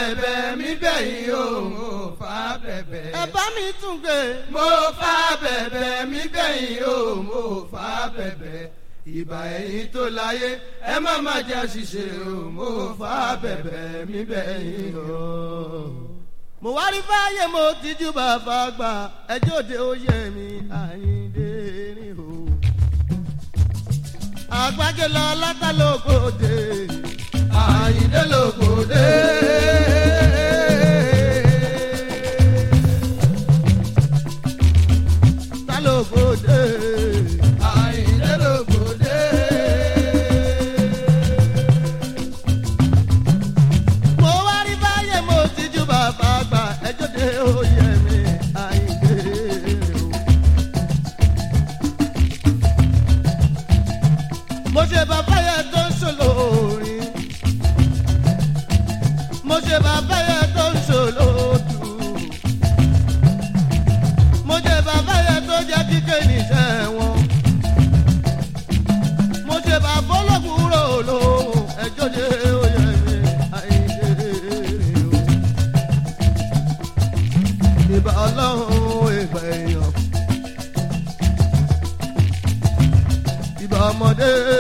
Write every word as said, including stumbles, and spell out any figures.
bẹ̀bẹ̀ mi bẹ̀yìn o mo fà bẹ̀bẹ̀. ẹ bá mi tún gbé. mo fà bẹ̀bẹ̀ mi bẹ̀yìn o mo fà bẹ̀bẹ̀. ìbà ẹ̀yin tó láyé ẹ má má jẹ́ àṣìṣe o mo fà bẹ̀bẹ̀ mi bẹ̀yìn o. mo wá rí fáyé mo ti jú bàbá gbà ẹjọ́ òde oyè mi Àyìndé rìn o. àgbájé lọ látàlógóde Àyìndé lógóde. tàlógóde. Àyìndé lógóde. mo wá rí fáyé mo ti jú bàbá gbà ẹjọ́ òde oyè mi Àyìndé rìn o. mo ṣe bàbá yẹn tó ń ṣòlò orin mo ṣe bàbá yẹn tó ń ṣòlò odù mo ṣe bàbá yẹn tó jẹ́ kíkẹ́ níṣẹ́ wọn mo ṣe bàbá olókùúrò lóhùn ẹjọ́ dé oyè mi Àyìndé rìn o. ìbà ọlọ́run ìbà èèyàn ìbà ọmọdé.